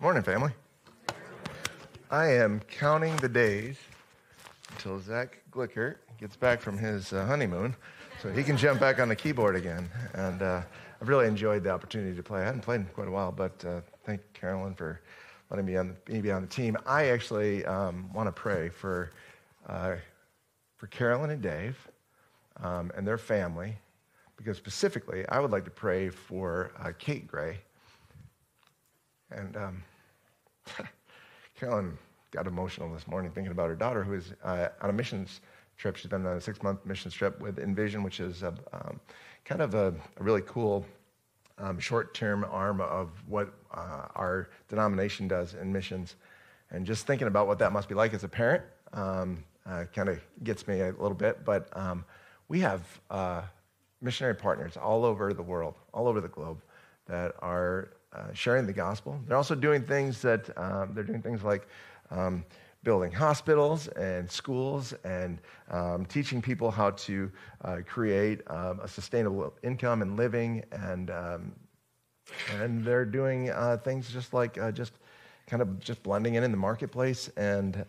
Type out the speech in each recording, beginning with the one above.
Morning, family. I am counting the days until Zach Glicker gets back from his honeymoon so he can jump back on the keyboard again. And I've really enjoyed the opportunity to play. I hadn't played in quite a while, but thank Carolyn for letting me be on the team. I actually want to pray for Carolyn and Dave and their family, because specifically I would like to pray for Kate Gray. And Carolyn got emotional this morning thinking about her daughter who is on a missions trip. She's been on a 6-month missions trip with Envision, which is kind of a really cool short-term arm of what our denomination does in missions. And just thinking about what that must be like as a parent kind of gets me a little bit. But we have missionary partners all over the world, all over the globe, that are sharing the gospel. They're also doing things like building hospitals and schools and teaching people how to create a sustainable income and living. And they're doing things just like just blending in the marketplace. And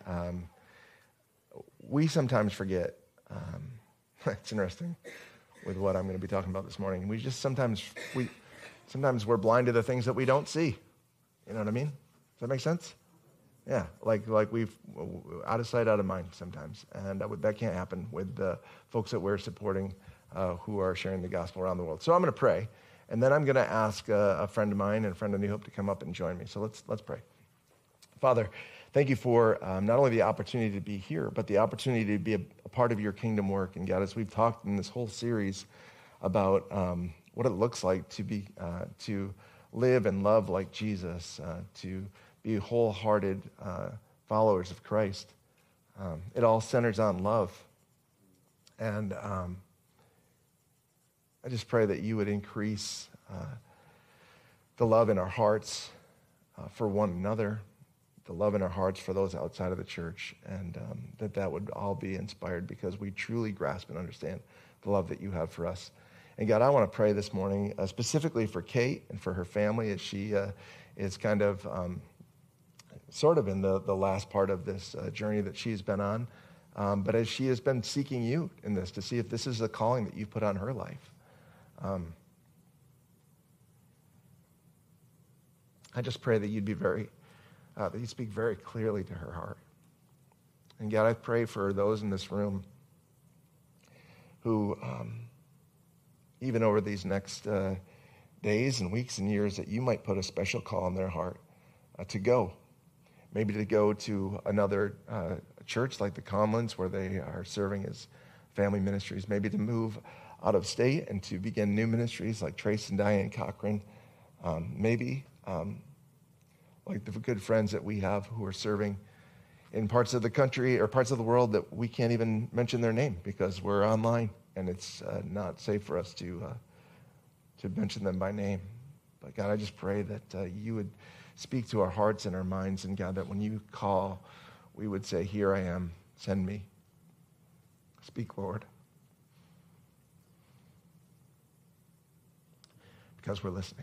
we sometimes forget. It's interesting with what I'm going to be talking about this morning. We just sometimes we're blind to the things that we don't see. You know what I mean? Does that make sense? Yeah, like we've out of sight, out of mind sometimes. And that can't happen with the folks that we're supporting who are sharing the gospel around the world. So I'm going to pray, and then I'm going to ask a friend of mine and a friend of New Hope to come up and join me. So let's pray. Father, thank you for not only the opportunity to be here, but the opportunity to be a part of your kingdom work. And God, as we've talked in this whole series about what it looks like to live and love like Jesus, to be wholehearted followers of Christ. It all centers on love. And I just pray that you would increase the love in our hearts for one another, the love in our hearts for those outside of the church, and that would all be inspired because we truly grasp and understand the love that you have for us. And God, I want to pray this morning specifically for Kate and for her family as she is kind of sort of in the last part of this journey that she's been on. But as she has been seeking you in this to see if this is the calling that you've put on her life. I just pray that you'd be that you'd speak very clearly to her heart. And God, I pray for those in this room who, even over these next days and weeks and years, that you might put a special call in their heart to go. Maybe to go to another church like the Conlins where they are serving as family ministries. Maybe to move out of state and to begin new ministries like Trace and Diane Cochran. Maybe like the good friends that we have who are serving in parts of the country or parts of the world that we can't even mention their name because we're online. And it's not safe for us to mention them by name. But God, I just pray that you would speak to our hearts and our minds. And God, that when you call, we would say, here I am, send me. Speak, Lord. Because we're listening.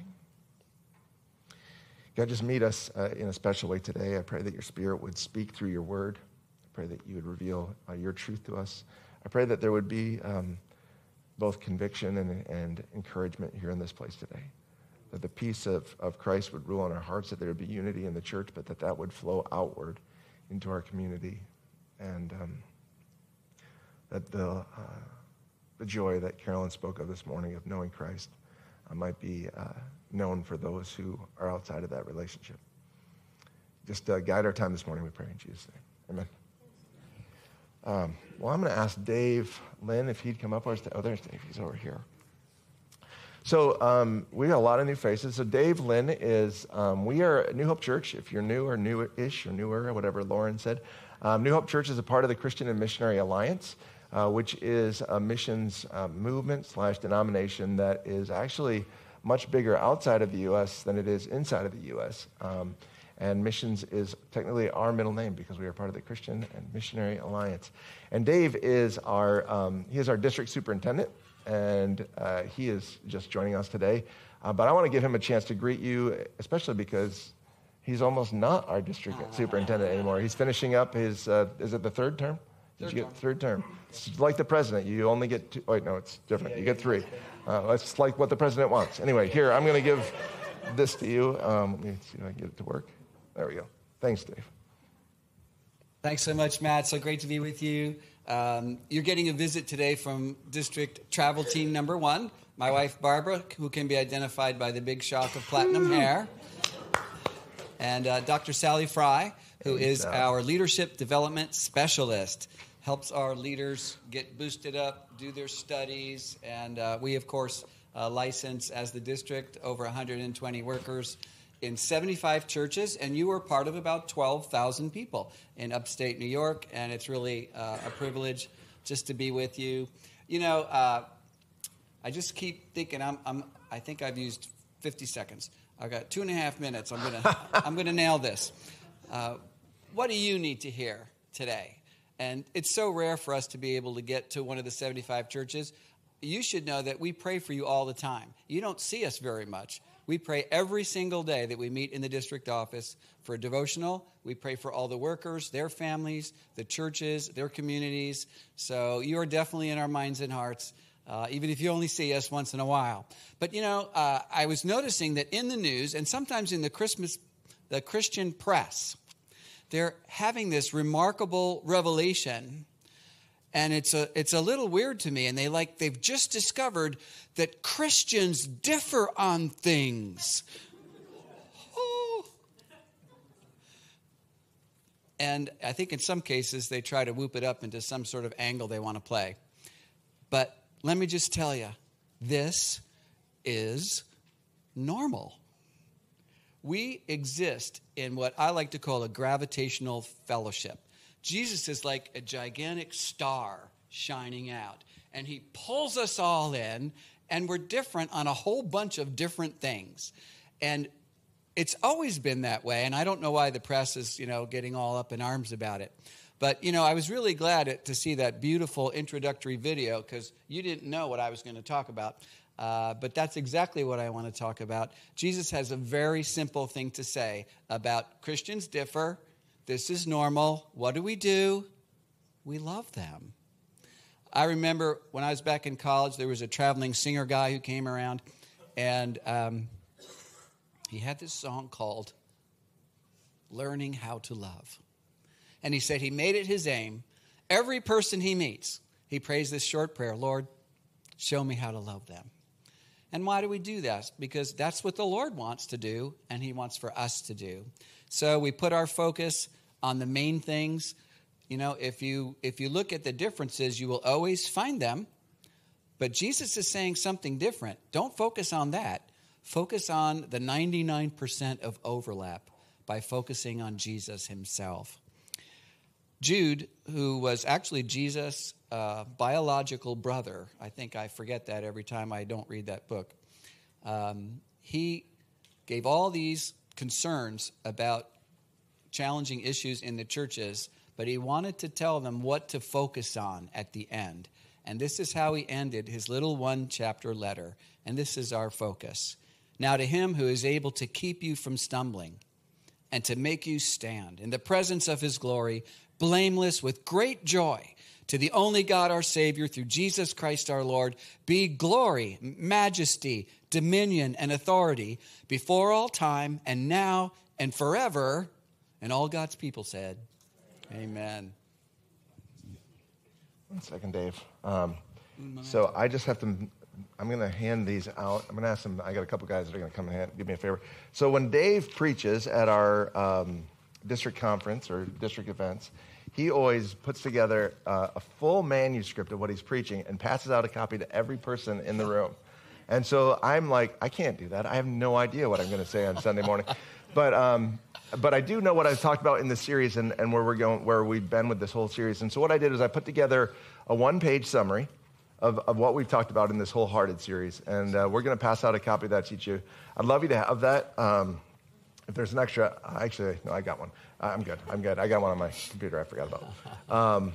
God, just meet us in a special way today. I pray that your Spirit would speak through your word. I pray that you would reveal your truth to us. I pray that there would be both conviction and encouragement here in this place today. That the peace of Christ would rule in our hearts, that there would be unity in the church, but that would flow outward into our community. And that the joy that Carolyn spoke of this morning of knowing Christ might be known for those who are outside of that relationship. Just guide our time this morning, we pray in Jesus' name. Amen. Well, I'm going to ask Dave Lynn if he'd come up. There's Dave. He's over here. So we got a lot of new faces. So Dave Lynn is, we are New Hope Church. If you're new or newish or newer or whatever Lauren said, New Hope Church is a part of the Christian and Missionary Alliance, which is a missions movement / denomination that is actually much bigger outside of the U.S. than it is inside of the U.S. And missions is technically our middle name because we are part of the Christian and Missionary Alliance. And Dave is our district superintendent, and he is just joining us today. But I want to give him a chance to greet you, especially because He's almost not our district superintendent anymore. He's finishing up his, is it the third term? Did you get third term? It's like the president. You only get two. Wait, no, it's different. You get three. It's like what the president wants. Anyway, here, I'm going to give this to you. Let me see if I can get it to work. There we go. Thanks, Dave. Thanks so much, Matt. So great to be with you. You're getting a visit today from District Travel Team number 1, my wife, Barbara, who can be identified by the big shock of platinum hair, and Dr. Sally Fry, who is our leadership development specialist, helps our leaders get boosted up, do their studies, and we, of course, license as the district over 120 workers in 75 churches, and you are part of about 12,000 people in upstate New York, and it's really a privilege just to be with you. You know, I just keep thinking I think I've used 50 seconds. I've got 2.5 minutes. I'm gonna nail this. What do you need to hear today? And it's so rare for us to be able to get to one of the 75 churches. You should know that we pray for you all the time. You don't see us very much. We pray every single day that we meet in the district office for a devotional. We pray for all the workers, their families, the churches, their communities. So you are definitely in our minds and hearts, even if you only see us once in a while. But, you know, I was noticing that in the news and sometimes in the Christian press, they're having this remarkable revelation, and it's a little weird to me. And they've just discovered that Christians differ on things. Oh. And I think in some cases they try to whoop it up into some sort of angle they want to play. But let me just tell you, this is normal. We exist in what I like to call a gravitational fellowship. Jesus is like a gigantic star shining out, and he pulls us all in, and we're different on a whole bunch of different things. And it's always been that way, and I don't know why the press is, getting all up in arms about it. But, I was really glad to see that beautiful introductory video, because you didn't know what I was going to talk about. But that's exactly what I want to talk about. Jesus has a very simple thing to say about Christians differ. This is normal. What do? We love them. I remember when I was back in college, there was a traveling singer guy who came around, and he had this song called Learning How to Love. And he said he made it his aim. Every person he meets, he prays this short prayer, Lord, show me how to love them. And why do we do that? Because that's what the Lord wants to do, and he wants for us to do. So we put our focus on the main things. If you look at the differences, you will always find them. But Jesus is saying something different. Don't focus on that. Focus on the 99% of overlap by focusing on Jesus himself. Jude, who was actually Jesus' biological brother, I think I forget that every time I don't read that book, he gave all these concerns about challenging issues in the churches, but he wanted to tell them what to focus on at the end. And this is how he ended his little 1-chapter letter. And this is our focus. Now to him who is able to keep you from stumbling and to make you stand in the presence of his glory, blameless with great joy, to the only God our Savior, through Jesus Christ our Lord, be glory, majesty, dominion, and authority before all time and now and forever. And all God's people said, amen. 1 second, Dave. So I just have to, I'm going to hand these out. I'm going to ask them, I got a couple guys that are going to come and give me a favor. So when Dave preaches at our district conference or district events, he always puts together a full manuscript of what he's preaching and passes out a copy to every person in the room. And so I'm like, I can't do that. I have no idea what I'm going to say on Sunday morning. But I do know what I've talked about in this series and where we're going, where we've been with this whole series. And so what I did is I put together a 1-page summary of what we've talked about in this Wholehearted series. And we're going to pass out a copy of that to you. I'd love you to have that. If there's an extra, actually, no, I got one. I'm good. I got one on my computer I forgot about.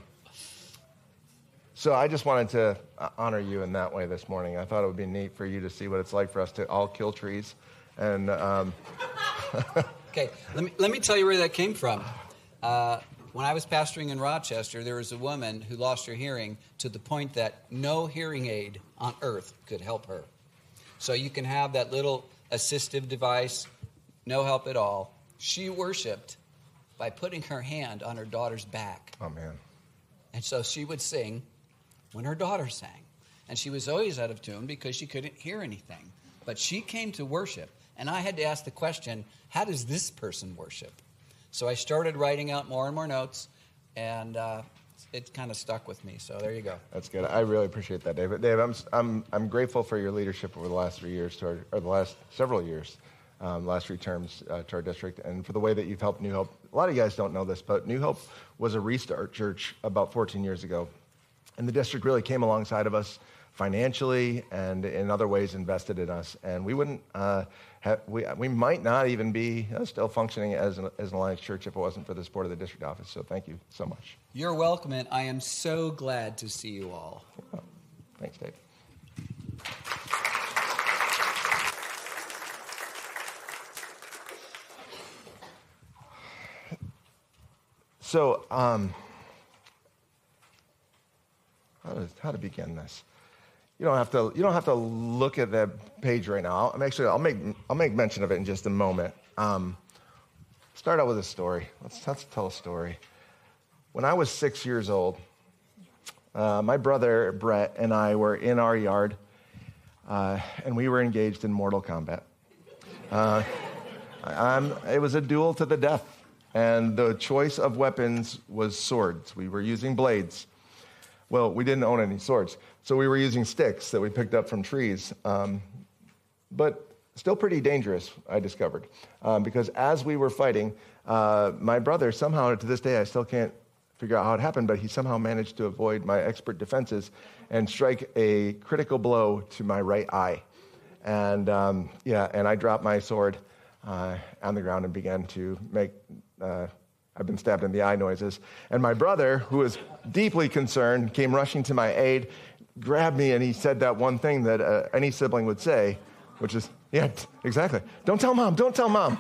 So I just wanted to honor you in that way this morning. I thought it would be neat for you to see what it's like for us to all kill trees. And Okay, let me tell you where that came from. When I was pastoring in Rochester, there was a woman who lost her hearing to the point that no hearing aid on earth could help her. So you can have that little assistive device, no help at all. She worshiped by putting her hand on her daughter's back. Oh, man. And so she would sing when her daughter sang. And she was always out of tune because she couldn't hear anything. But she came to worship, and I had to ask the question, how does this person worship? So I started writing out more and more notes, and it kind of stuck with me. So there you go. That's good. I really appreciate that, David. Dave, I'm grateful for your leadership over the last 3 years, or the last several years, last 3 terms to our district, and for the way that you've helped New Hope. A lot of you guys don't know this, but New Hope was a restart church about 14 years ago, and the district really came alongside of us financially and in other ways invested in us, and we wouldn't we might not even be still functioning as an Alliance church if it wasn't for the support of the district office. So thank you so much. You're welcome, and I am so glad to see you all. Oh, thanks, Dave. So, how to begin this? You don't have to look at that page right now. I'll make mention of it in just a moment. Start out with a story. Let's tell a story. When I was 6 years old, my brother Brett and I were in our yard, and we were engaged in Mortal Kombat. It was a duel to the death, and the choice of weapons was swords. We were using blades. Well, we didn't own any swords, so we were using sticks that we picked up from trees, but still pretty dangerous, I discovered, because as we were fighting, my brother somehow, to this day, I still can't figure out how it happened, but he somehow managed to avoid my expert defenses and strike a critical blow to my right eye. And and I dropped my sword on the ground and began to make I've been stabbed in the eye noises. And my brother, who was deeply concerned, came rushing to my aid, grabbed me, and he said that one thing that any sibling would say, which is, yeah, exactly. Don't tell mom, don't tell mom.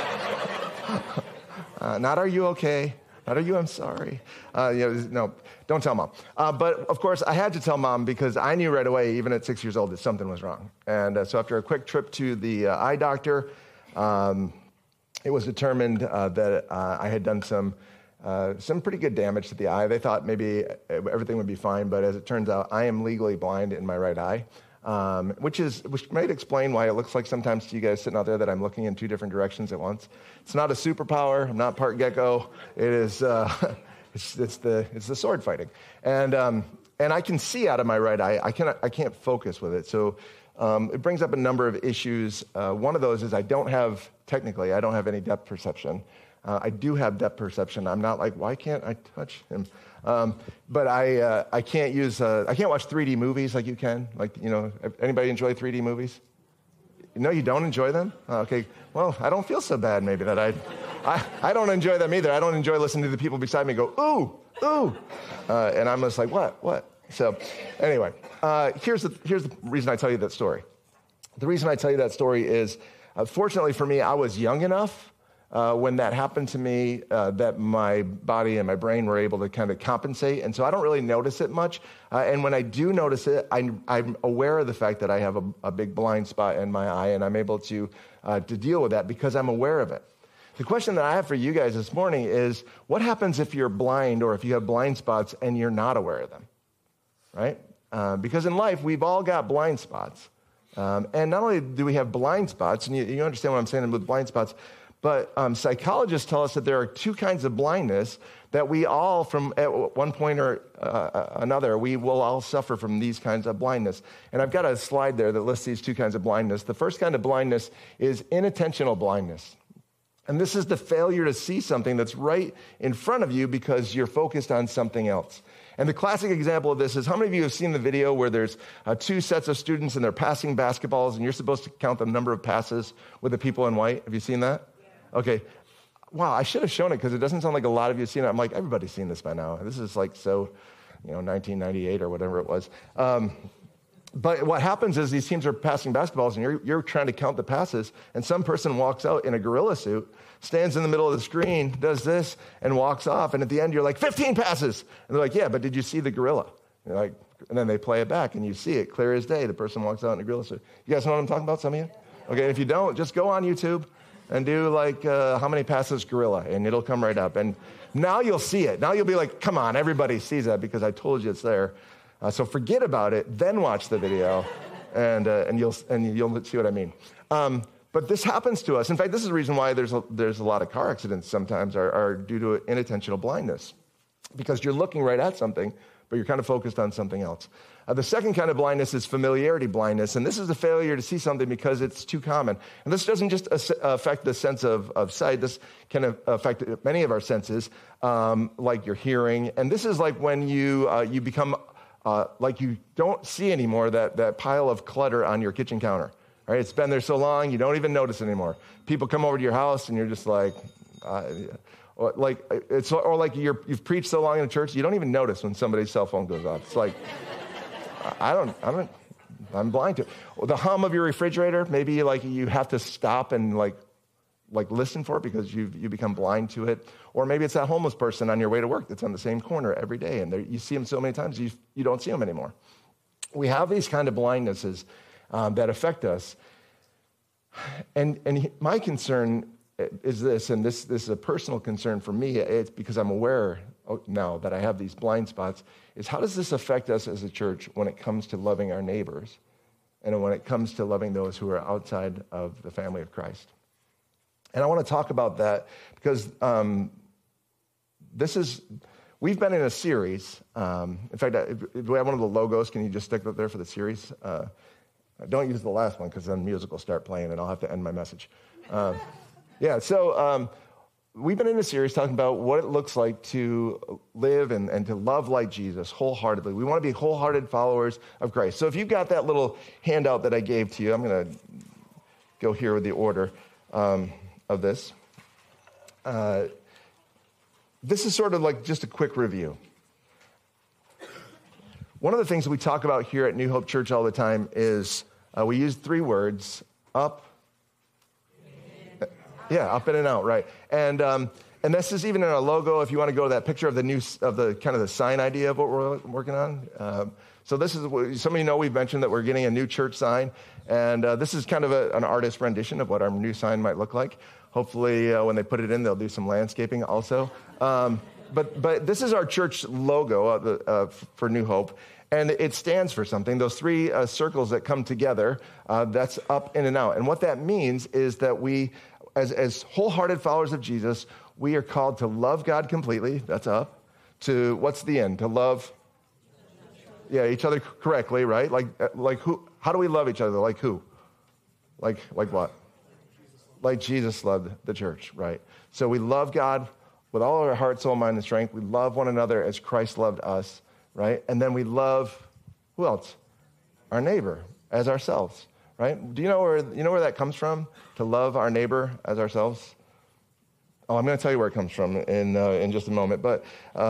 Not are you okay? Not are you, I'm sorry. No, don't tell mom. But of course, I had to tell mom because I knew right away, even at 6 years old, that something was wrong. And so after a quick trip to the eye doctor, it was determined that I had done some pretty good damage to the eye. They thought maybe everything would be fine, but as it turns out, I am legally blind in my right eye, which might explain why it looks like sometimes to you guys sitting out there that I'm looking in 2 different directions at once. It's not a superpower. I'm not part gecko. It is it's the sword fighting, and I can see out of my right eye. I can't focus with it. So. It brings up a number of issues. One of those is I don't have any depth perception. I do have depth perception. I'm not like, why can't I touch him? But I can't watch 3D movies like you can. Like, anybody enjoy 3D movies? No, you don't enjoy them? Okay, well, I don't feel so bad maybe that I don't enjoy them either. I don't enjoy listening to the people beside me go, ooh, ooh. And I'm just like, what? So anyway, here's the reason I tell you that story. The reason I tell you that story is, fortunately for me, I was young enough when that happened to me that my body and my brain were able to kind of compensate. And so I don't really notice it much. And when I do notice it, I'm aware of the fact that I have a big blind spot in my eye, and I'm able to deal with that because I'm aware of it. The question that I have for you guys this morning is, what happens if you're blind or if you have blind spots and you're not aware of them? Right? Because in life, we've all got blind spots. And not only do we have blind spots, and you understand what I'm saying with blind spots, but psychologists tell us that there are 2 kinds of blindness that we all, from at one point or another, we will all suffer from these kinds of blindness. And I've got a slide there that lists these 2 kinds of blindness. The first kind of blindness is inattentional blindness. And this is the failure to see something that's right in front of you because you're focused on something else. And the classic example of this is, how many of you have seen the video where there's 2 sets of students and they're passing basketballs and you're supposed to count the number of passes with the people in white? Have you seen that? Yeah. Okay. Wow, I should have shown it because it doesn't sound like a lot of you have seen it. I'm like, everybody's seen this by now. This is like 1998 or whatever it was. But what happens is these teams are passing basketballs, and you're trying to count the passes, and some person walks out in a gorilla suit, stands in the middle of the screen, does this, and walks off. And at the end, you're like, 15 passes. And they're like, yeah, but did you see the gorilla? And you're like, and then they play it back, and you see it clear as day. The person walks out in a gorilla suit. You guys know what I'm talking about, some of you? Okay, and if you don't, just go on YouTube and do like, how many passes gorilla, and it'll come right up. And now you'll see it. Now you'll be like, come on, everybody sees that because I told you it's there. So forget about it, then watch the video, and you'll see what I mean. But this happens to us. In fact, this is the reason why there's a lot of car accidents sometimes are due to inattentional blindness, because you're looking right at something, but you're kind of focused on something else. The second kind of blindness is familiarity blindness, and this is the failure to see something because it's too common. And this doesn't just affect the sense of sight. This can affect many of our senses, like your hearing. And this is like when you become like you don't see anymore that pile of clutter on your kitchen counter. Right? It's been there so long, you don't even notice it anymore. People come over to your house, and you're just like, you've preached so long in a church, you don't even notice when somebody's cell phone goes off. It's like, I'm blind to it. The hum of your refrigerator, maybe like you have to stop and like listen for it because you become blind to it. Or maybe it's that homeless person on your way to work that's on the same corner every day, and you see them so many times you don't see them anymore. We have these kind of blindnesses that affect us. And my concern is this, and this is a personal concern for me. It's because I'm aware now that I have these blind spots, is how does this affect us as a church when it comes to loving our neighbors and when it comes to loving those who are outside of the family of Christ? And I want to talk about that because we've been in a series. In fact, if we have one of the logos, can you just stick that there for the series? Don't use the last one because then music will start playing and I'll have to end my message. So we've been in a series talking about what it looks like to live and to love like Jesus wholeheartedly. We want to be wholehearted followers of Christ. So if you've got that little handout that I gave to you, I'm going to go here with the order of this. This is sort of like just a quick review. One of the things that we talk about here at New Hope Church all the time is we use 3 words: up, up and out, right? And this is even in our logo. If you want to go to that picture of the kind of the sign idea of what we're working on. So this is, some of you know we've mentioned that we're getting a new church sign, and this is kind of an artist rendition of what our new sign might look like. Hopefully, when they put it in, they'll do some landscaping also. But this is our church logo for New Hope, and it stands for something. Those 3 circles that come together, that's up, in, and out. And what that means is that we, as wholehearted followers of Jesus, we are called to love God completely. That's up. To what's the end? To love, each other correctly, right? Like who? How do we love each other? Like who? Like what? Like Jesus loved the church, right? So we love God with all our heart, soul, mind, and strength. We love one another as Christ loved us, right? And then we love, who else? Our neighbor as ourselves, right? Do you know where that comes from? To love our neighbor as ourselves? Oh, I'm going to tell you where it comes from in just a moment. But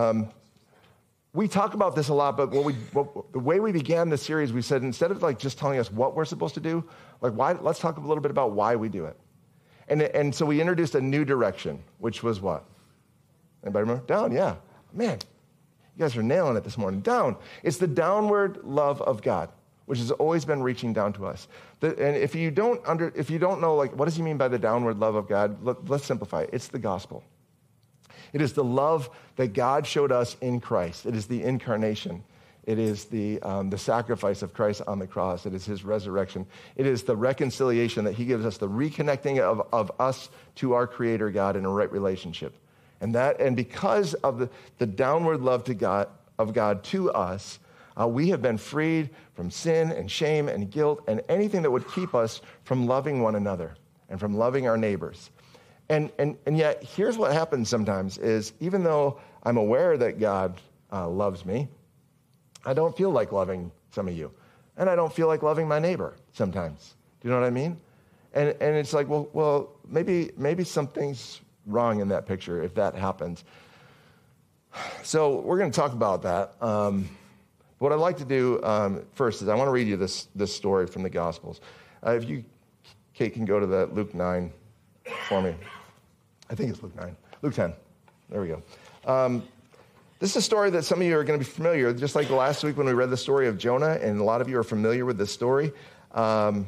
we talk about this a lot, but the way we began this series, we said instead of like just telling us what we're supposed to do, like why, let's talk a little bit about why we do it. And so we introduced a new direction, which was what? Anybody remember? Down, yeah. Man, you guys are nailing it this morning. Down. It's the downward love of God, which has always been reaching down to us. And if you don't know, like, what does he mean by the downward love of God? Let's simplify it. It's the gospel. It is the love that God showed us in Christ. It is the incarnation. It is the sacrifice of Christ on the cross. It is his resurrection. It is the reconciliation that he gives us, the reconnecting of us to our Creator God in a right relationship. And because of the downward love of God to us, we have been freed from sin and shame and guilt and anything that would keep us from loving one another and from loving our neighbors. And yet, here's what happens sometimes is even though I'm aware that God loves me, I don't feel like loving some of you. And I don't feel like loving my neighbor sometimes. Do you know what I mean? And it's like, well, maybe something's wrong in that picture if that happens. So we're going to talk about that. What I'd like to do first is I want to read you this story from the Gospels. If you, Kate, can go to that Luke 9 for me. I think it's Luke 9. Luke 10. There we go. This is a story that some of you are going to be familiar with, just like last week when we read the story of Jonah, and a lot of you are familiar with this story. But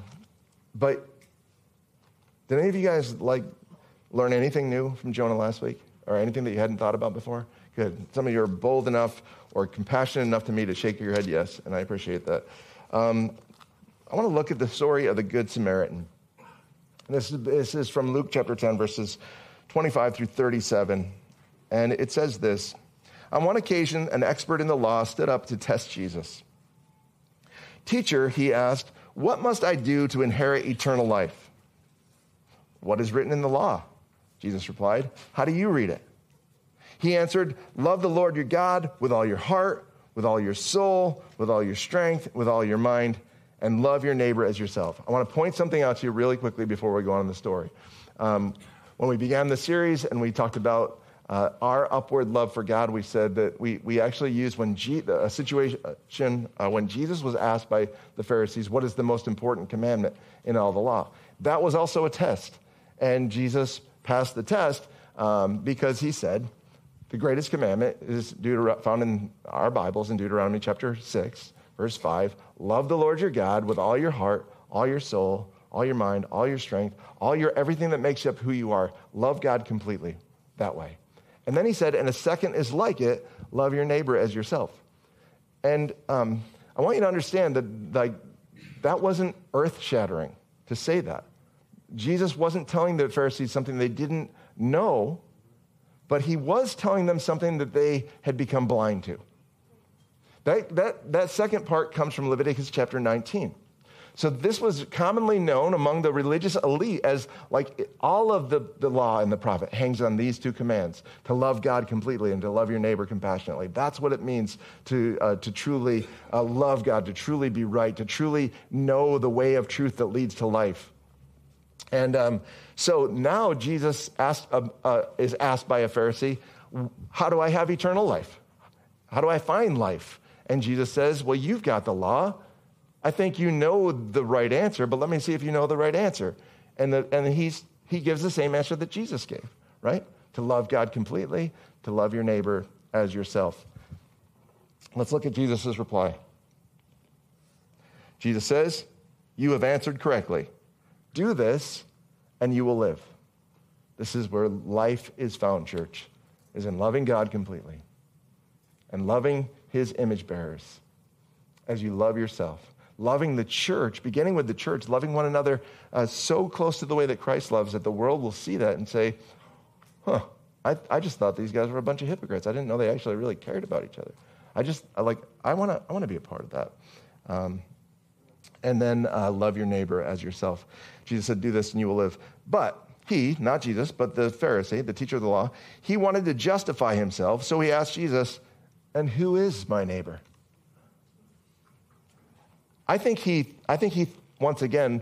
did any of you guys learn anything new from Jonah last week, or anything that you hadn't thought about before? Good. Some of you are bold enough or compassionate enough to me to shake your head yes, and I appreciate that. I want to look at the story of the Good Samaritan. This is from Luke chapter 10, verses 25 through 37, and it says this. On one occasion, an expert in the law stood up to test Jesus. Teacher, he asked, what must I do to inherit eternal life? What is written in the law? Jesus replied, how do you read it? He answered, love the Lord your God with all your heart, with all your soul, with all your strength, with all your mind, and love your neighbor as yourself. I want to point something out to you really quickly before we go on in the story. When we began the series and we talked about our upward love for God, we said that we actually used a situation when Jesus was asked by the Pharisees, what is the most important commandment in all the law? That was also a test. And Jesus passed the test because he said, the greatest commandment is found in our Bibles in Deuteronomy chapter 6, verse 5. Love the Lord your God with all your heart, all your soul, all your mind, all your strength, everything that makes up who you are. Love God completely that way. And then he said, and a second is like it, love your neighbor as yourself. And I want you to understand that that wasn't earth-shattering to say that. Jesus wasn't telling the Pharisees something they didn't know, but he was telling them something that they had become blind to. That second part comes from Leviticus chapter 19. So this was commonly known among the religious elite as all of the law and the prophet hangs on these two commands, to love God completely and to love your neighbor compassionately. That's what it means to truly love God, to truly be right, to truly know the way of truth that leads to life. And so now Jesus is asked by a Pharisee, how do I have eternal life? How do I find life? And Jesus says, well, you've got the law. I think you know the right answer, but let me see if you know the right answer. And he gives the same answer that Jesus gave, right? To love God completely, to love your neighbor as yourself. Let's look at Jesus' reply. Jesus says, you have answered correctly. Do this, and you will live. This is where life is found, church, is in loving God completely and loving his image bearers as you love yourself. Loving the church, beginning with the church, loving one another so close to the way that Christ loves that the world will see that and say, I just thought these guys were a bunch of hypocrites. I didn't know they actually really cared about each other. I want to be a part of that. And then love your neighbor as yourself. Jesus said, do this and you will live. But he, not Jesus, but the Pharisee, the teacher of the law, he wanted to justify himself. So he asked Jesus, and who is my neighbor? I think he once again,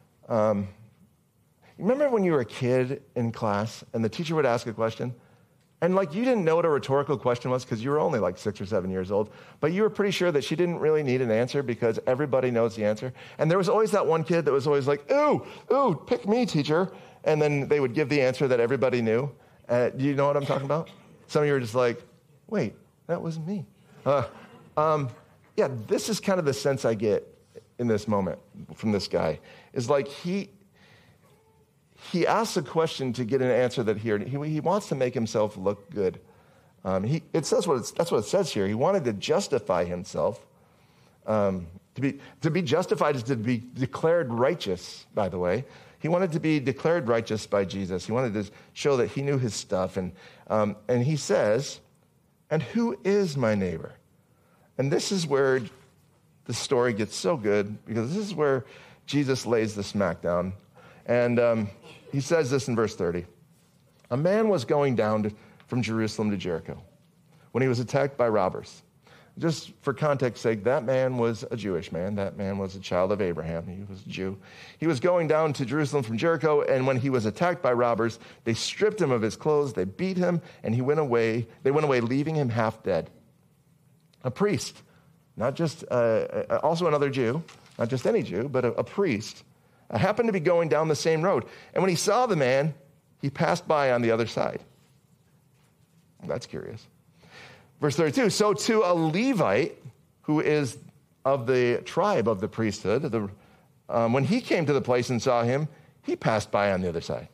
remember when you were a kid in class and the teacher would ask a question and you didn't know what a rhetorical question was because you were only 6 or 7 years old, but you were pretty sure that she didn't really need an answer because everybody knows the answer. And there was always that one kid that was always like, ooh, pick me, teacher. And then they would give the answer that everybody knew. Do you know what I'm talking about? Some of you are just like, wait, that wasn't me. Yeah, this is kind of the sense I get in this moment from this guy, is he asks a question to get an answer that he wants to make himself look good. That's what it says here. He wanted to justify himself. To be justified is to be declared righteous, by the way. He wanted to be declared righteous by Jesus. He wanted to show that he knew his stuff. And he says, and who is my neighbor? And this is where the story gets so good, because this is where Jesus lays the smackdown. And he says this in verse 30. A man was going down from Jerusalem to Jericho when he was attacked by robbers. Just for context sake, that man was a Jewish man. That man was a child of Abraham. He was a Jew. He was going down to Jerusalem from Jericho, and when he was attacked by robbers, they stripped him of his clothes, they beat him, and they went away, leaving him half dead. A priest not just, also another Jew, not just any Jew, but a priest, happened to be going down the same road. And when he saw the man, he passed by on the other side. That's curious. Verse 32, so to a Levite, who is of the tribe of the priesthood, when he came to the place and saw him, he passed by on the other side.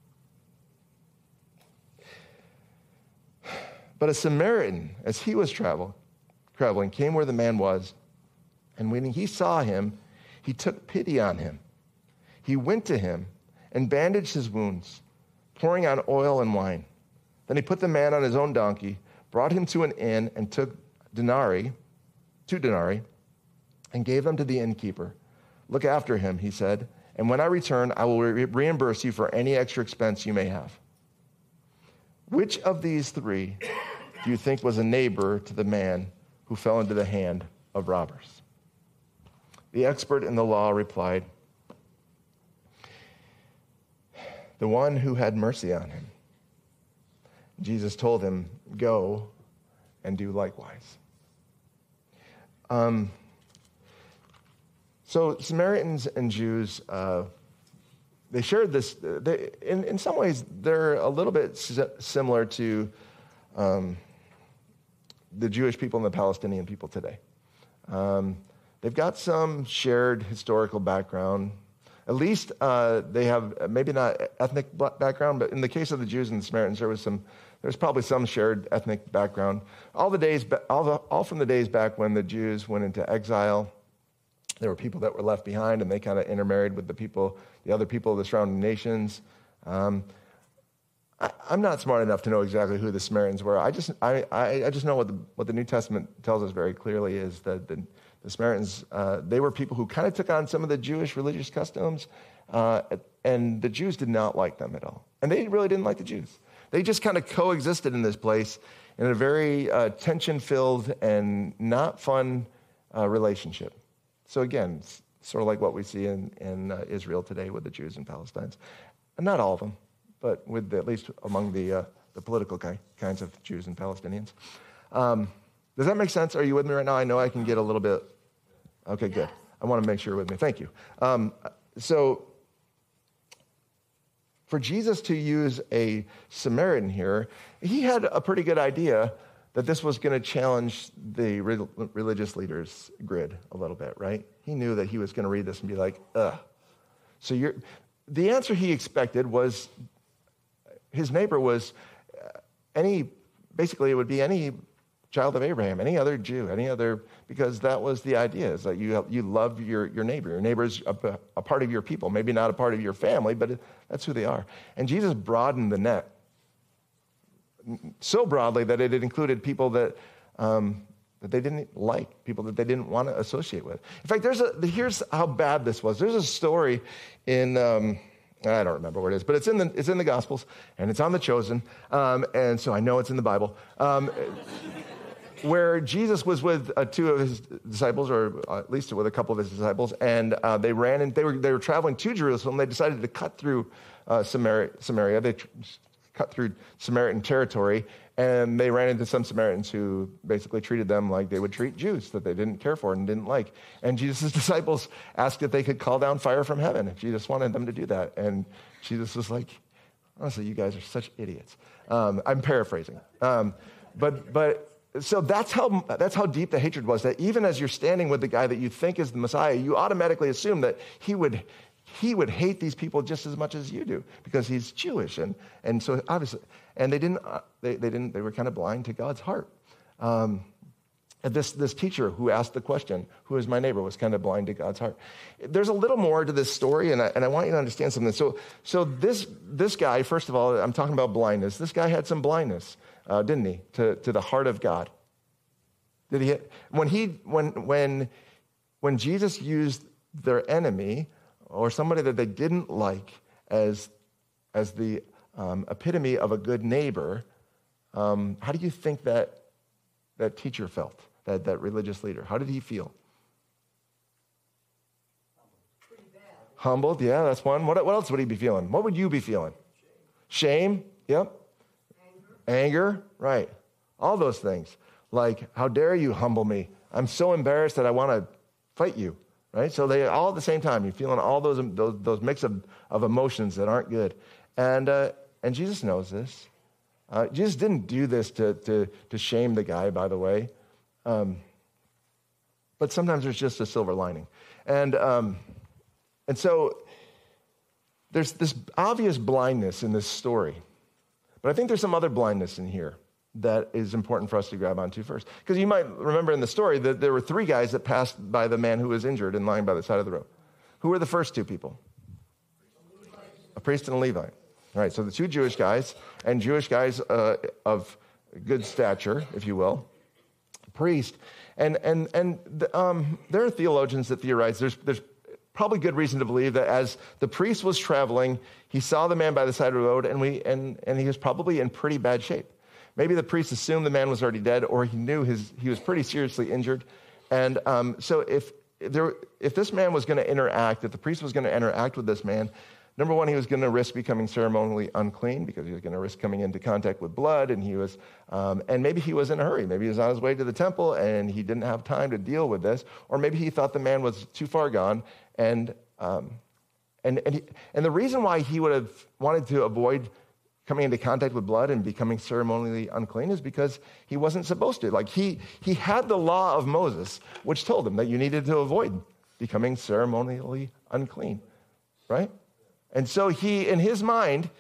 But a Samaritan, as he was traveling, came where the man was, and when he saw him, he took pity on him. He went to him and bandaged his wounds, pouring on oil and wine. Then he put the man on his own donkey, brought him to an inn, and took 2 denarii, and gave them to the innkeeper. Look after him, he said, and when I return, I will reimburse you for any extra expense you may have. Which of these 3 do you think was a neighbor to the man who fell into the hand of robbers? The expert in the law replied, the one who had mercy on him. Jesus told him, go and do likewise. So Samaritans and Jews, they shared this. In some ways, they're a little bit similar to the Jewish people and the Palestinian people today. They've got some shared historical background. At least they have maybe not ethnic background, but in the case of the Jews and the Samaritans, there's probably some shared ethnic background. All from the days back when the Jews went into exile. There were people that were left behind, and they kind of intermarried with the other people of the surrounding nations. I'm not smart enough to know exactly who the Samaritans were. I just know what the New Testament tells us very clearly is that the Samaritans, they were people who kind of took on some of the Jewish religious customs, and the Jews did not like them at all. And they really didn't like the Jews. They just kind of coexisted in this place in a very tension-filled and not fun relationship. So again, it's sort of like what we see in Israel today with the Jews and Palestine. And not all of them, but with at least among the political kinds of Jews and Palestinians. Does that make sense? Are you with me right now? I know I can get a little bit... Okay, good. I want to make sure you're with me. Thank you. So for Jesus to use a Samaritan here, he had a pretty good idea that this was going to challenge the religious leaders' grid a little bit, right? He knew that he was going to read this and be like, ugh. So the answer he expected was, his neighbor was basically it would be any child of Abraham, any other Jew, because that was the idea, is that you love your neighbor. Your neighbor's a part of your people, maybe not a part of your family, but that's who they are. And Jesus broadened the net so broadly that it included people that they didn't like, people that they didn't want to associate with. In fact, here's how bad this was. There's a story in, I don't remember where it is, but it's in the Gospels, and it's on The Chosen, and so I know it's in the Bible, where Jesus was with 2 of his disciples, or at least with a couple of his disciples, and they were traveling to Jerusalem. They decided to cut through Samaria. They cut through Samaritan territory, and they ran into some Samaritans who basically treated them like they would treat Jews that they didn't care for and didn't like. And Jesus' disciples asked if they could call down fire from heaven, if Jesus wanted them to do that. And Jesus was like, honestly, you guys are such idiots. I'm paraphrasing. But so that's how deep the hatred was, that even as you're standing with the guy that you think is the Messiah, you automatically assume that he would hate these people just as much as you do, because he's Jewish, and so obviously, and they were kind of blind to God's heart. And this teacher who asked the question, "Who is my neighbor?" was kind of blind to God's heart. There's a little more to this story, and I want you to understand something. So this guy, first of all, I'm talking about blindness. This guy had some blindness, didn't he, to the heart of God? Did he? When Jesus used their enemy, or somebody that they didn't like, as the epitome of a good neighbor, how do you think that teacher felt, that religious leader? How did he feel? Pretty bad. Humbled, yeah, that's one. What else would he be feeling? What would you be feeling? Shame, yep. Anger, right. All those things. Like, how dare you humble me? I'm so embarrassed that I want to fight you, right? So they all at the same time, you're feeling all those mix of emotions that aren't good. And Jesus knows this. Jesus didn't do this to shame the guy, by the way. But sometimes there's just a silver lining. And so there's this obvious blindness in this story. But I think there's some other blindness in here that is important for us to grab onto first. Because you might remember in the story that there were 3 guys that passed by the man who was injured and lying by the side of the road. Who were the first 2 people? A priest and a Levite. All right, so the 2 Jewish guys, and Jewish guys of good stature, if you will, priest. And there are theologians that theorize there's probably good reason to believe that as the priest was traveling, he saw the man by the side of the road, and he was probably in pretty bad shape. Maybe the priest assumed the man was already dead, or he knew he was pretty seriously injured. And so if this man was going to interact, if the priest was going to interact with this man, number one, he was going to risk becoming ceremonially unclean because he was going to risk coming into contact with blood, and maybe he was in a hurry. Maybe he was on his way to the temple and he didn't have time to deal with this, or maybe he thought the man was too far gone. And the reason why he would have wanted to avoid coming into contact with blood and becoming ceremonially unclean is because he wasn't supposed to. Like he had the law of Moses, which told him that you needed to avoid becoming ceremonially unclean, right? And so in his mind,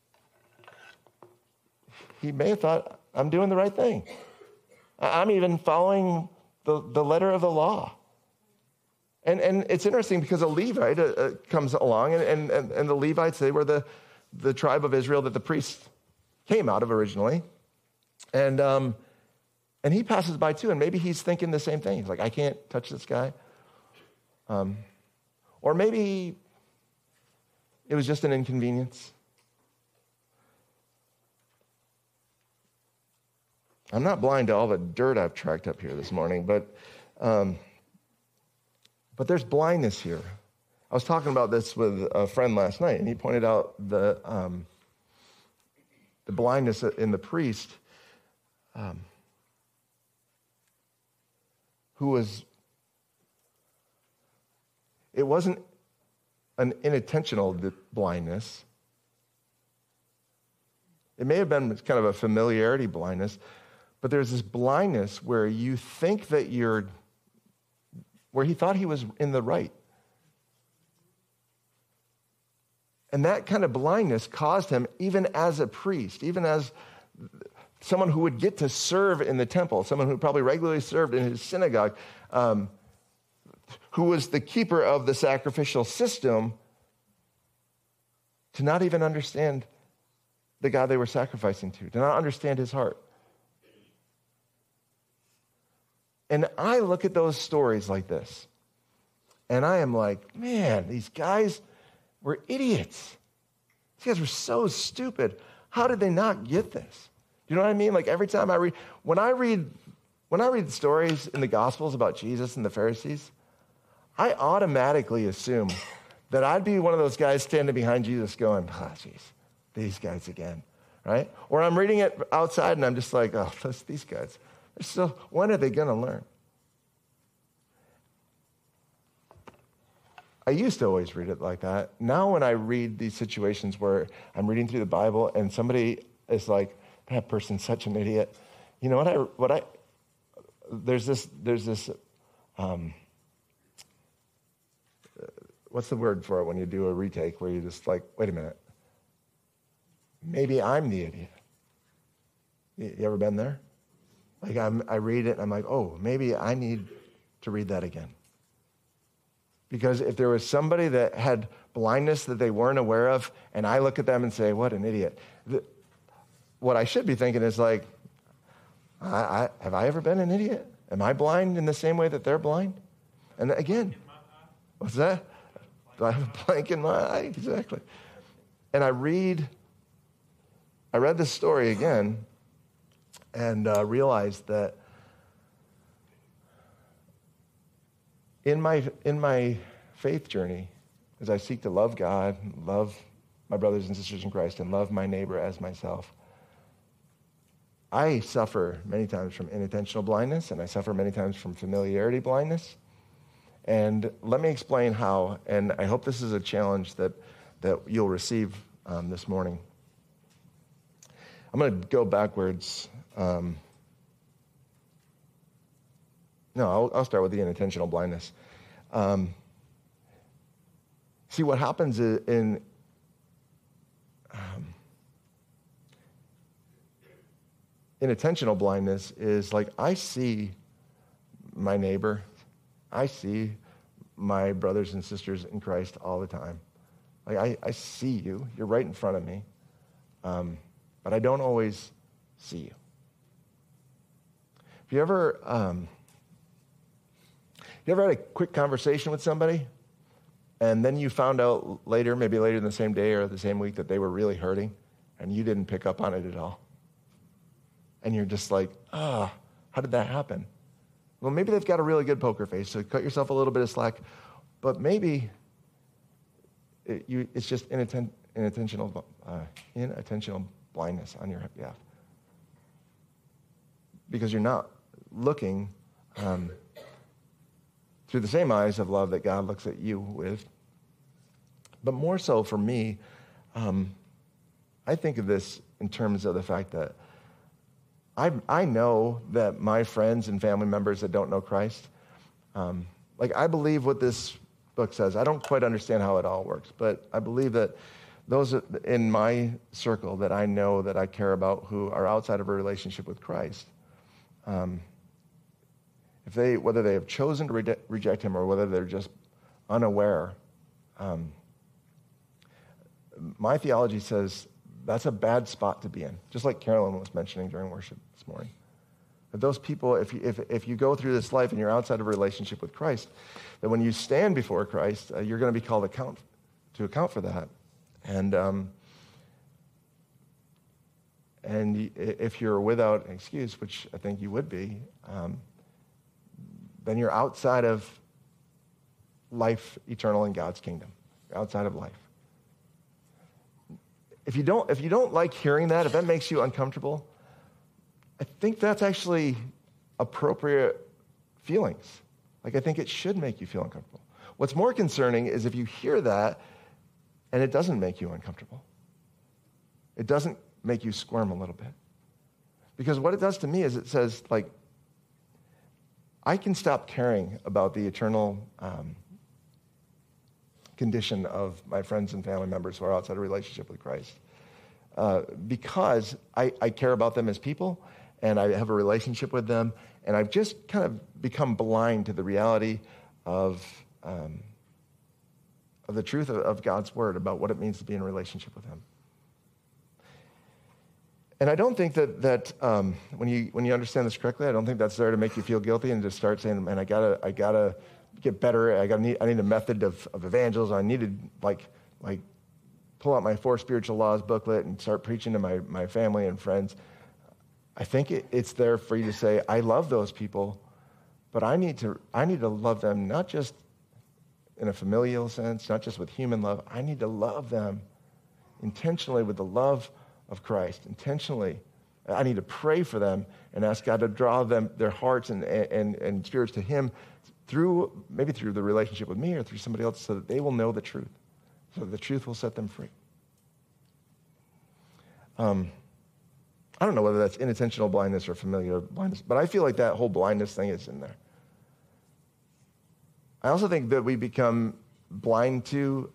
he may have thought, I'm doing the right thing. I'm even following the letter of the law. And it's interesting because a Levite comes along, and the Levites, they were the tribe of Israel that the priests came out of originally. And he passes by too, and maybe he's thinking the same thing. He's like, I can't touch this guy. Or maybe it was just an inconvenience. I'm not blind to all the dirt I've tracked up here this morning, but there's blindness here. I was talking about this with a friend last night, and he pointed out the blindness in the priest, it wasn't an inattentional blindness. It may have been kind of a familiarity blindness, but there's this blindness where you think that where he thought he was in the right. And that kind of blindness caused him, even as a priest, even as someone who would get to serve in the temple, someone who probably regularly served in his synagogue, who was the keeper of the sacrificial system, to not even understand the God they were sacrificing to not understand his heart. And I look at those stories like this, and I am like, man, these guys were idiots. These guys were so stupid. How did they not get this? You know what I mean? Like every time when I read the stories in the Gospels about Jesus and the Pharisees, I automatically assume that I'd be one of those guys standing behind Jesus going, geez, these guys again, right? Or I'm reading it outside and I'm just like, oh, these guys. So when are they going to learn? I used to always read it like that. Now when I read these situations where I'm reading through the Bible and somebody is like, that person's such an idiot. You know there's this what's the word for it when you do a retake where you're just like, wait a minute, maybe I'm the idiot. You ever been there? Like I read it and I'm like, oh, maybe I need to read that again. Because if there was somebody that had blindness that they weren't aware of, and I look at them and say, what an idiot. What I should be thinking is like, have I ever been an idiot? Am I blind in the same way that they're blind? And again, what's that? Do I have a blank in my eye? Exactly. And I read this story again and realized that in my faith journey, as I seek to love God, love my brothers and sisters in Christ, and love my neighbor as myself, I suffer many times from inattentional blindness, and I suffer many times from familiarity blindness. And let me explain how, and I hope this is a challenge that you'll receive this morning. I'm going to go backwards. No, I'll start with the inattentional blindness. See, what happens in inattentional blindness is like I see my neighbor, I see my brothers and sisters in Christ all the time. Like I see you, you're right in front of me, but I don't always see you. Have you ever had a quick conversation with somebody, and then you found out later, maybe later in the same day or the same week, that they were really hurting, and you didn't pick up on it at all? And you're just like, how did that happen? Well, maybe they've got a really good poker face, so cut yourself a little bit of slack. But maybe it's just inattentional blindness on your behalf. Because you're not looking through the same eyes of love that God looks at you with. But more so for me, I think of this in terms of the fact that I know that my friends and family members that don't know Christ, I believe what this book says. I don't quite understand how it all works, but I believe that those in my circle that I know that I care about who are outside of a relationship with Christ, whether they have chosen to reject him or whether they're just unaware, my theology says that's a bad spot to be in, just like Carolyn was mentioning during worship this morning. That those people, if you go through this life and you're outside of a relationship with Christ, that when you stand before Christ, you're going to be called to account for that. And if you're without an excuse, which I think you would be, then you're outside of life eternal in God's kingdom. You're outside of life. If you don't like hearing that, if that makes you uncomfortable, I think that's actually appropriate feelings. I think it should make you feel uncomfortable. What's more concerning is if you hear that and it doesn't make you uncomfortable. It doesn't make you squirm a little bit. Because what it does to me is it says, I can stop caring about the eternal condition of my friends and family members who are outside a relationship with Christ. Because I care about them as people, and I have a relationship with them, and I've just kind of become blind to the reality of the truth of God's word about what it means to be in a relationship with him. And I don't think that when you understand this correctly, I don't think that's there to make you feel guilty and just start saying, "Man, I gotta get better. I need a method of evangelism. I need to pull out my 4 Spiritual Laws booklet and start preaching to my family and friends." I think it's there for you to say, "I love those people, but I need to love them not just in a familial sense, not just with human love. I need to love them intentionally with the love of Christ. Intentionally, I need to pray for them and ask God to draw their hearts and spirits to him maybe through the relationship with me or through somebody else, so that they will know the truth, so that the truth will set them free." I don't know whether that's inattentional blindness or familiar blindness, but I feel like that whole blindness thing is in there. I also think that we become blind to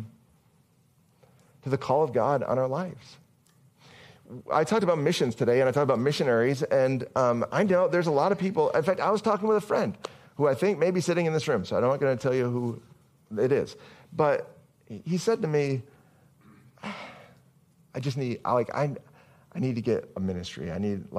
the call of God on our lives. I talked about missions today, and I talked about missionaries, and I know there's a lot of people. In fact, I was talking with a friend who I think may be sitting in this room, so I'm not going to tell you who it is. But he said to me, I need to get a ministry. I need,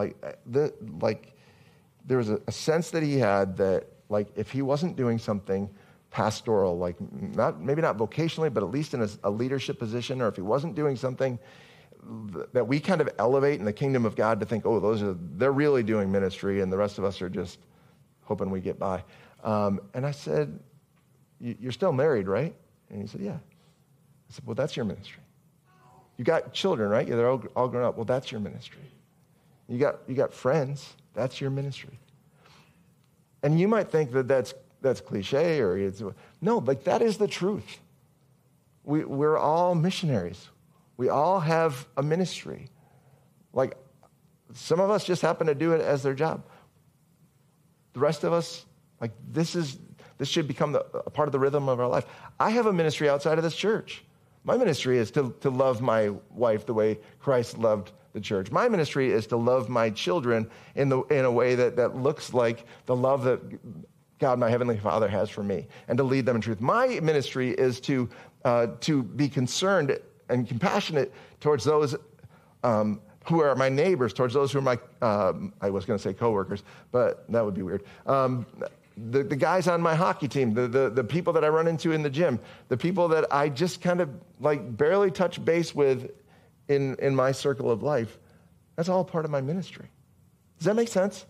there was a sense that he had that, if he wasn't doing something pastoral, maybe not vocationally, but at least in a leadership position, or if he wasn't doing something that we kind of elevate in the kingdom of God to think, they're really doing ministry, and the rest of us are just hoping we get by. And I said, "You're still married, right?" And he said, "Yeah." I said, "Well, that's your ministry. You got children, right? Yeah, they're all grown up. Well, that's your ministry. You got friends. That's your ministry. And you might think that that's cliche or no, like that is the truth. We're all missionaries. We all have a ministry. Like some of us just happen to do it as their job. The rest of us, like this should become a part of the rhythm of our life. I have a ministry outside of this church. My ministry is to love my wife the way Christ loved the church. My ministry is to love my children in a way that looks like the love that God, my Heavenly Father, has for me, and to lead them in truth. My ministry is to be concerned and compassionate towards those who are my neighbors, towards those who are my, I was going to say coworkers, but that would be weird. The guys on my hockey team, the people that I run into in the gym, the people that I just kind of like barely touch base with in my circle of life, that's all part of my ministry. Does that make sense?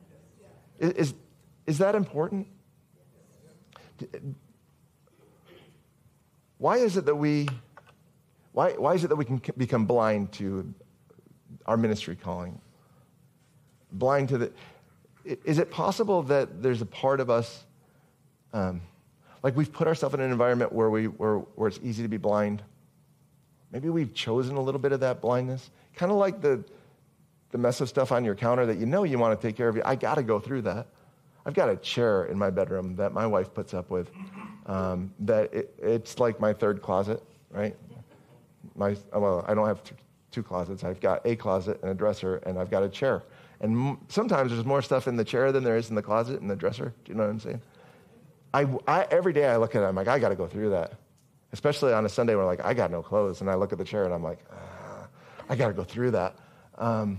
Is that important? Why is it that we can become blind to our ministry calling? Blind to is it possible that there's a part of us, like we've put ourselves in an environment where it's easy to be blind? Maybe we've chosen a little bit of that blindness, kind of like the mess of stuff on your counter that you want to take care of. I got to go through that. I've got a chair in my bedroom that my wife puts up with. It's like my third closet, right? I don't have two closets. I've got a closet and a dresser, and I've got a chair. And sometimes there's more stuff in the chair than there is in the closet and the dresser. Do you know what I'm saying? Every day I look at it, I'm like, I got to go through that. Especially on a Sunday where I got no clothes, and I look at the chair and I'm like, I got to go through that. The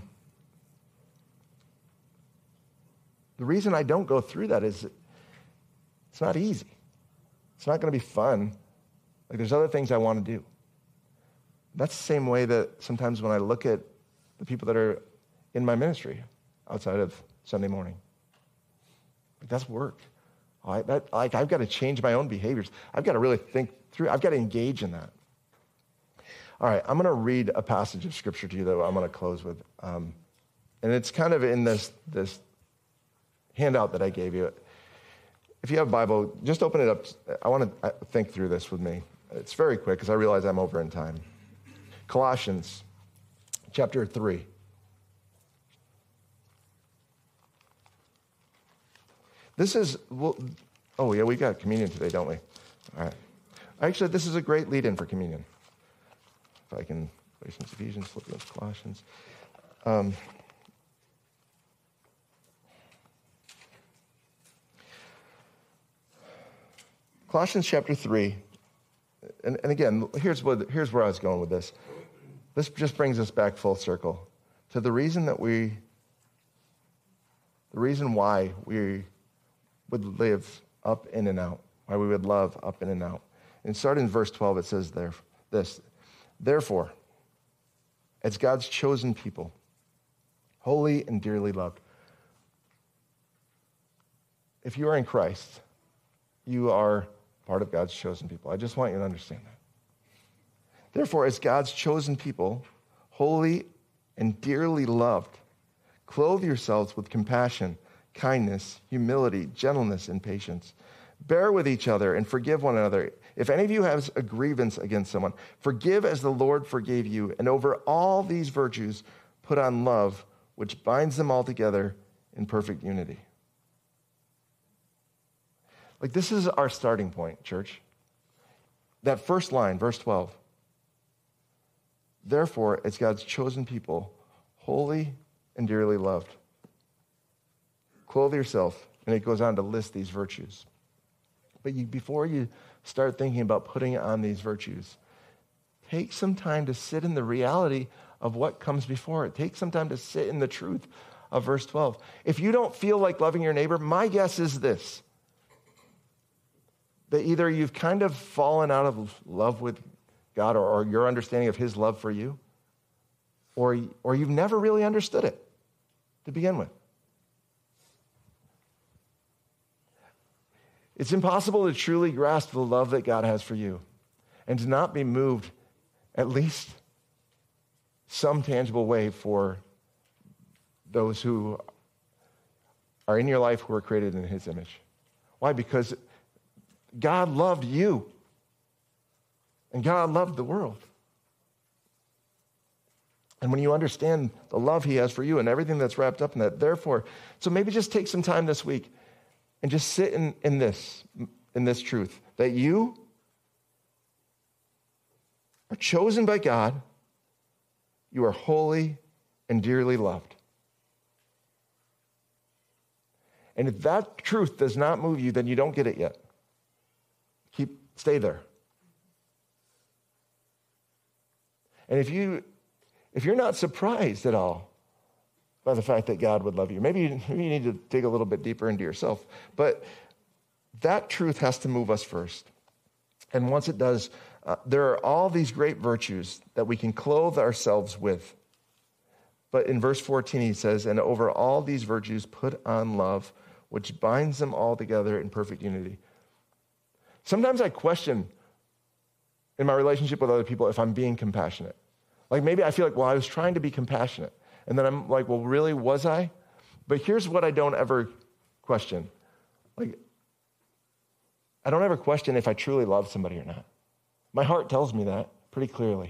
reason I don't go through that is it's not easy. It's not going to be fun. Like there's other things I want to do. That's the same way that sometimes when I look at the people that are in my ministry outside of Sunday morning, like that's work. I've got to change my own behaviors. I've got to really think through. I've got to engage in that. All right, I'm going to read a passage of scripture to you that I'm going to close with, and it's kind of in this handout that I gave you. If you have a Bible, just open it up. I want to think through this with me. It's very quick because I realize I'm over in time. Colossians chapter 3. This is, we got communion today, don't we? All right. Actually, this is a great lead-in for communion. If I can, Galatians, Ephesians, Philippians, Colossians. Colossians chapter 3. And again, here's where I was going with this. This just brings us back full circle to the reason why we would live up in and out, why we would love up in and out. And starting in verse 12, it says this, therefore, as God's chosen people, holy and dearly loved. If you are in Christ, you are part of God's chosen people. I just want you to understand that. Therefore, as God's chosen people, holy and dearly loved, clothe yourselves with compassion, kindness, humility, gentleness, and patience. Bear with each other and forgive one another. If any of you has a grievance against someone, forgive as the Lord forgave you. And over all these virtues, put on love, which binds them all together in perfect unity. Like this is our starting point, church. That first line, verse 12. Therefore, as God's chosen people, holy and dearly loved, clothe yourself, and it goes on to list these virtues. But before you start thinking about putting on these virtues, take some time to sit in the reality of what comes before it. Take some time to sit in the truth of verse 12. If you don't feel like loving your neighbor, my guess is this, that either you've kind of fallen out of love with God or your understanding of his love for you, or you've never really understood it to begin with. It's impossible to truly grasp the love that God has for you and to not be moved at least some tangible way for those who are in your life who are created in his image. Why? Because God loved you. And God loved the world. And when you understand the love he has for you and everything that's wrapped up in that, therefore, so maybe just take some time this week and just sit in this truth, that you are chosen by God, you are holy and dearly loved. And if that truth does not move you, then you don't get it yet. Stay there. And if you're not surprised at all by the fact that God would love you, maybe you need to dig a little bit deeper into yourself. But that truth has to move us first. And once it does, there are all these great virtues that we can clothe ourselves with. But in verse 14, he says, and over all these virtues, put on love, which binds them all together in perfect unity. Sometimes I question in my relationship with other people if I'm being compassionate. Like maybe I feel like, well, I was trying to be compassionate. And then I'm like, well, really, was I? But here's what I don't ever question. Like, I don't ever question if I truly love somebody or not. My heart tells me that pretty clearly.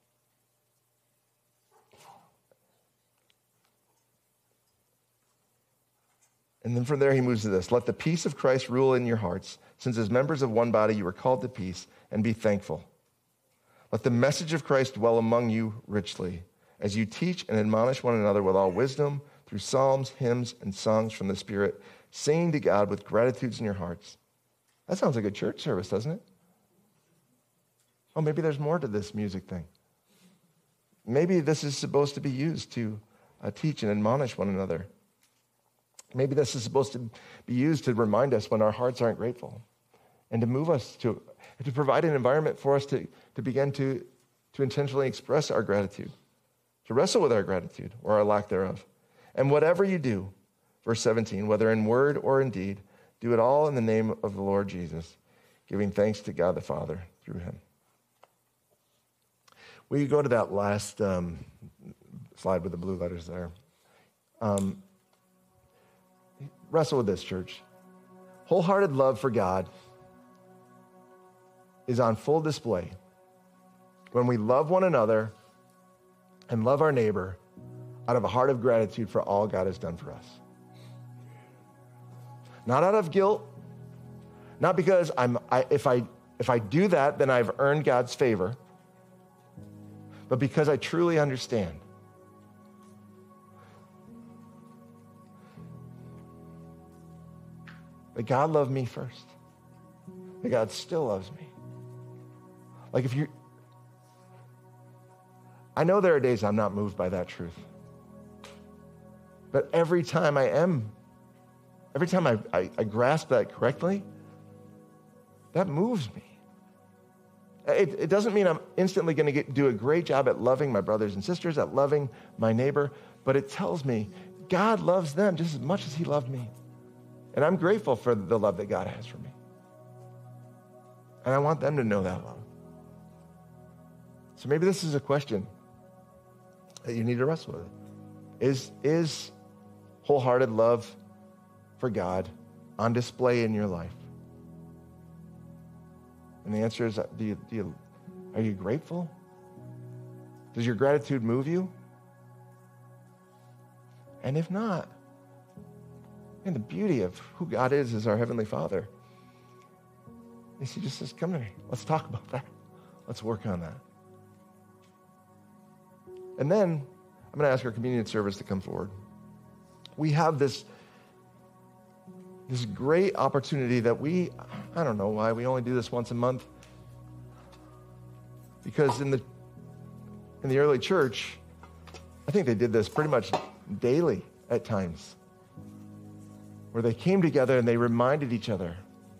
And then from there he moves to this. Let the peace of Christ rule in your hearts, since as members of one body you are called to peace, and be thankful. Let the message of Christ dwell among you richly, as you teach and admonish one another with all wisdom, through psalms, hymns, and songs from the Spirit, singing to God with gratitudes in your hearts. That sounds like a church service, doesn't it? Oh, maybe there's more to this music thing. Maybe this is supposed to be used to teach and admonish one another. Maybe this is supposed to be used to remind us when our hearts aren't grateful and to move us to provide an environment for us to begin to intentionally express our gratitude, to wrestle with our gratitude or our lack thereof. And whatever you do, verse 17, whether in word or in deed, do it all in the name of the Lord Jesus, giving thanks to God the Father through him. Will you go to that last slide with the blue letters there? Wrestle with this, church. Wholehearted love for God is on full display when we love one another and love our neighbor out of a heart of gratitude for all God has done for us. Not out of guilt, not because if I do that, then I've earned God's favor, but because I truly understand that God loved me first, that God still loves me. Like I know there are days I'm not moved by that truth, but every time I grasp that correctly, that moves me. It doesn't mean I'm instantly going to do a great job at loving my brothers and sisters, at loving my neighbor, but it tells me God loves them just as much as he loved me. And I'm grateful for the love that God has for me. And I want them to know that love. So maybe this is a question that you need to wrestle with. Is wholehearted love for God on display in your life? And the answer is, are you grateful? Does your gratitude move you? And if not, and the beauty of who God is as our Heavenly Father, is he just says, come to me. Let's talk about that. Let's work on that. And then I'm going to ask our communion service to come forward. We have this great opportunity that I don't know why we only do this once a month. Because in the early church, I think they did this pretty much daily at times, where they came together and they reminded each other.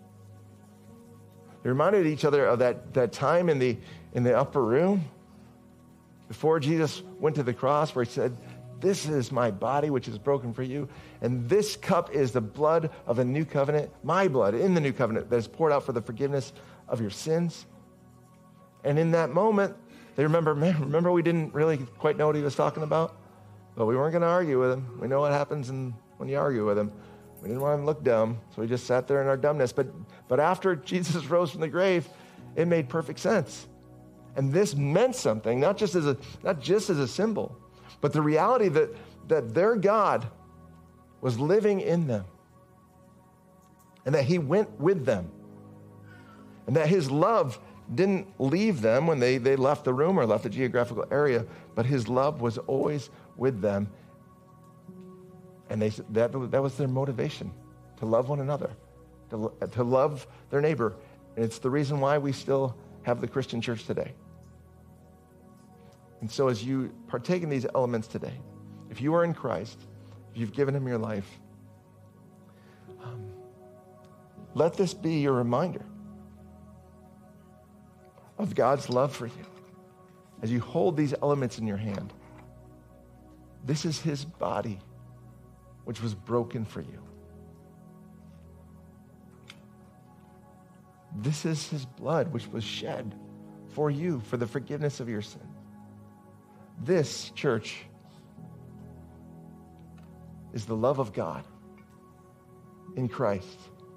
They reminded each other of that time in the upper room before Jesus went to the cross, where he said, this is my body, which is broken for you. And this cup is the blood of a new covenant, my blood in the new covenant that is poured out for the forgiveness of your sins. And in that moment, they remember we didn't really quite know what he was talking about. But we weren't going to argue with him. We know what happens when you argue with him. We didn't want him to look dumb, so we just sat there in our dumbness. But after Jesus rose from the grave, it made perfect sense. And this meant something, not just as a symbol, but the reality that their God was living in them, and that he went with them, and that his love didn't leave them when they left the room or left the geographical area, but his love was always with them. And that was their motivation, to love one another, to love their neighbor. And it's the reason why we still have the Christian church today. And so as you partake in these elements today, if you are in Christ, if you've given him your life, let this be your reminder of God's love for you. As you hold these elements in your hand, this is his body, which was broken for you. This is his blood, which was shed for you, for the forgiveness of your sin. This, church, is the love of God in Christ.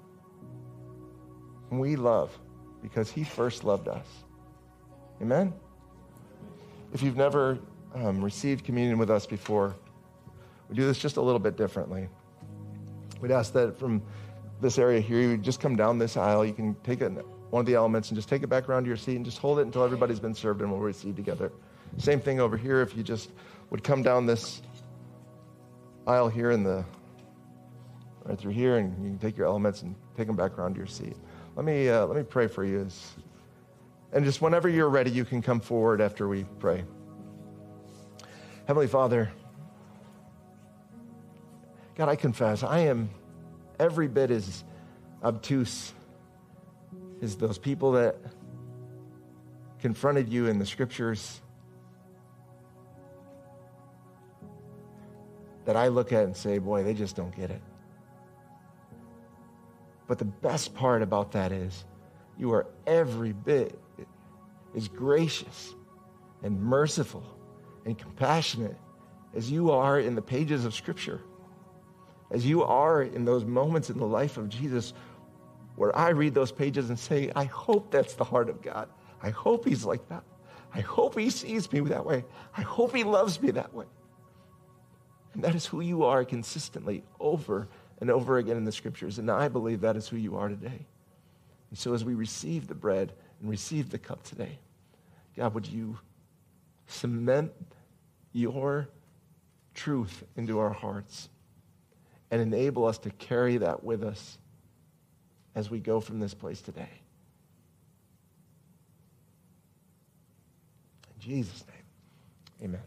And we love because he first loved us. Amen? If you've never received communion with us before, we do this just a little bit differently. We'd ask that from this area here, you just come down this aisle. You can take one of the elements and just take it back around to your seat and just hold it until everybody's been served and we'll receive together. Same thing over here. If you just would come down this aisle here right through here, and you can take your elements and take them back around to your seat. Let me pray for you. And just whenever you're ready, you can come forward after we pray. Heavenly Father, God, I confess, I am every bit as obtuse as those people that confronted you in the scriptures, that I look at and say, boy, they just don't get it. But the best part about that is you are every bit as gracious and merciful and compassionate as you are in the pages of Scripture, as you are in those moments in the life of Jesus where I read those pages and say, I hope that's the heart of God. I hope he's like that. I hope he sees me that way. I hope he loves me that way. And that is who you are consistently over and over again in the scriptures. And I believe that is who you are today. And so as we receive the bread and receive the cup today, God, would you cement your truth into our hearts and enable us to carry that with us as we go from this place today. In Jesus' name, amen.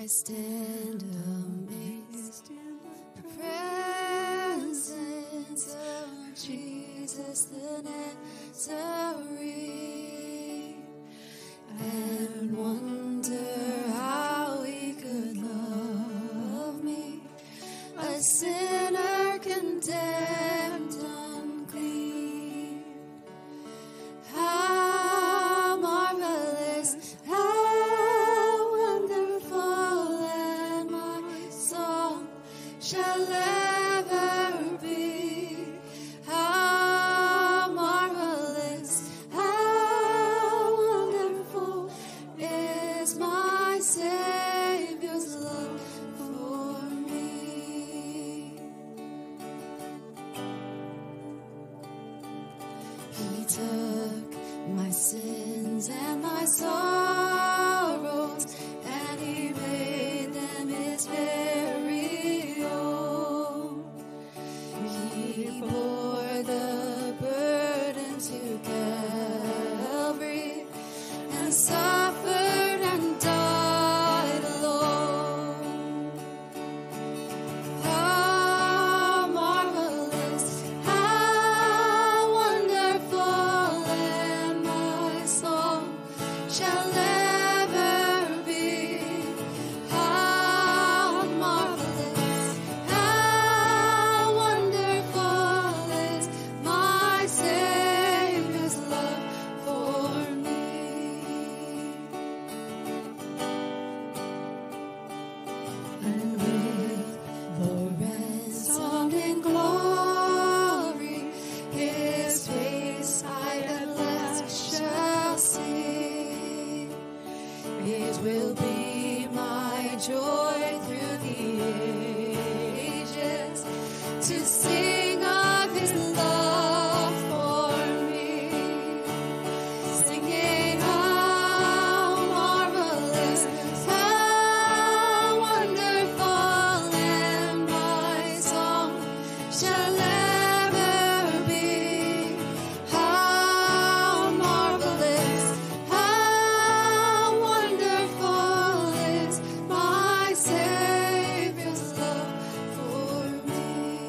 I stand amazed in the presence of Jesus the Nazarene, and wonder how he could love me, a sinner condemned unclean. How marvelous, how wonderful, and my song shall ever be. How marvelous, how wonderful is my Savior's love for me. He took my sins and my sorrows, and he made them his very own. He bore the burden to Calvary and suffered and died alone. How marvelous, how wonderful, and my song shall ever be. How marvelous, how wonderful is my Savior's love for me. And with the ransomed in glory, his face I at last shall see. It will be my joy through the ages to sing of his love for me, singing how marvelous, how wonderful, and my song shall ever be. How marvelous, how wonderful is my Savior's love for me.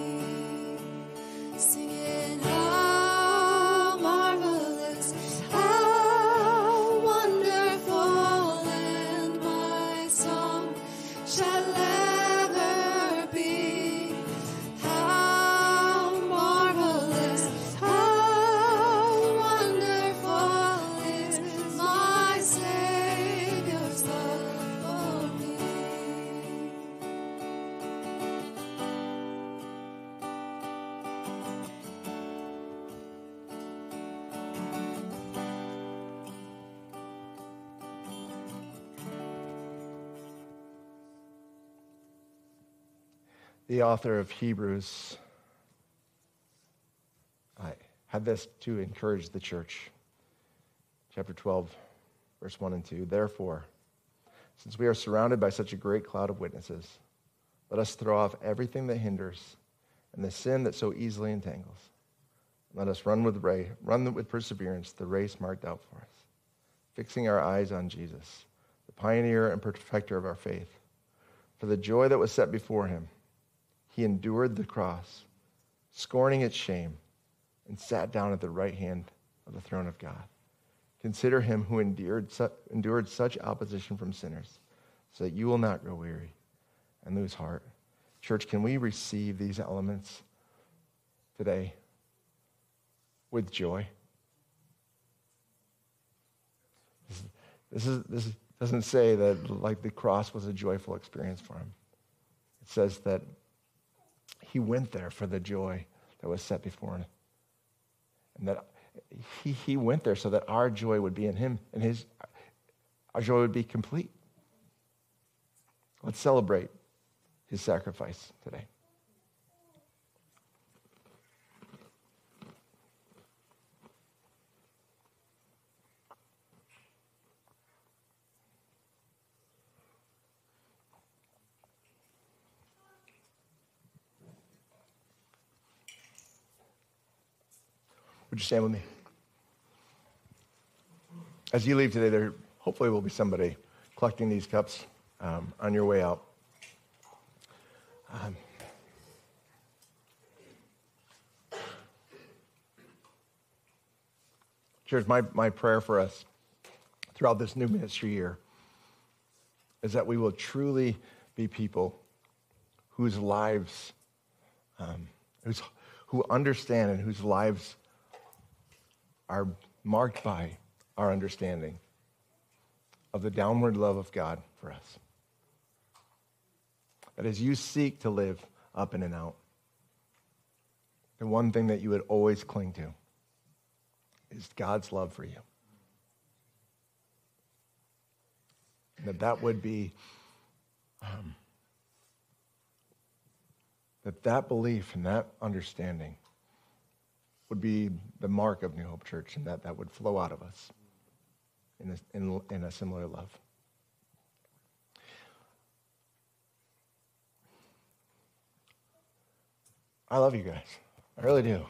Singing how marvelous, how wonderful, and my song shall ever be. How marvelous, how wonderful is my Savior's love for me. The author of Hebrews had this to encourage the church. Chapter 12, verse 1 and 2. Therefore, since we are surrounded by such a great cloud of witnesses, let us throw off everything that hinders and the sin that so easily entangles. Let us run with perseverance the race marked out for us, fixing our eyes on Jesus, the pioneer and perfecter of our faith. For the joy that was set before him, he endured the cross, scorning its shame, and sat down at the right hand of the throne of God. Consider him who endured such opposition from sinners, so that you will not grow weary and lose heart. Church, can we receive these elements today with joy? This doesn't say that like the cross was a joyful experience for him. It says that he went there for the joy that was set before him. And that he went there so that our joy would be in him and our joy would be complete. Let's celebrate his sacrifice today. Would you stand with me? As you leave today, there hopefully will be somebody collecting these cups on your way out. Church, my prayer for us throughout this new ministry year is that we will truly be people whose lives, who understand and whose lives are marked by our understanding of the downward love of God for us. That as you seek to live up in and out, the one thing that you would always cling to is God's love for you. And that would be, that belief and that understanding would be the mark of New Hope Church, and that would flow out of us in a similar love. I love you guys. I really do.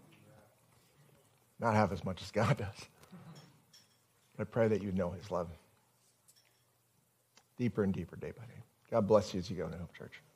Not half as much as God does. But I pray that you know his love deeper and deeper day by day. God bless you as you go to New Hope Church.